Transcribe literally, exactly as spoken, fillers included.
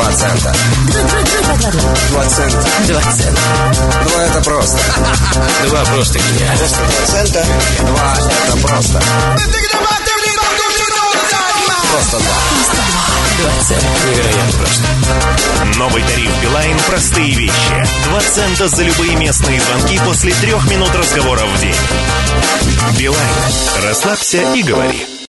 Два цента. Два цента. Два цента. Два это просто. Два просто гениально. Два цента. Два это просто. Просто два. Два цента. Невероятно просто. Новый тариф Билайн «Простые вещи». Два цента за любые местные звонки после трех минут разговора в день. Билайн. Расслабься и говори.